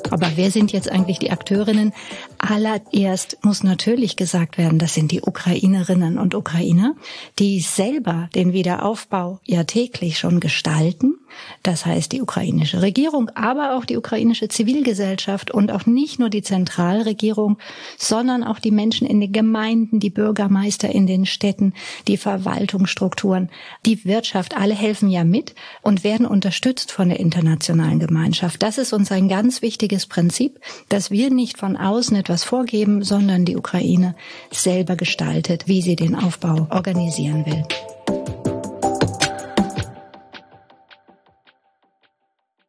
Aber wer sind jetzt eigentlich die Akteurinnen? Allererst muss natürlich gesagt werden, das sind die Ukrainerinnen und Ukrainer, die selber den Wiederaufbau ja täglich schon gestalten. Das heißt die ukrainische Regierung, aber auch die ukrainische Zivilgesellschaft und auch nicht nur die Zentralregierung, sondern auch die Menschen in den Gemeinden, die Bürgermeister in den Städten, die Verwaltungsstrukturen, die Wirtschaft, alle helfen ja mit und werden unterstützt von der internationalen Gemeinschaft. Das ist uns ein ganz wichtiges Prinzip, dass wir nicht von außen etwas vorgeben, sondern die Ukraine selber gestaltet, wie sie den Aufbau organisieren will.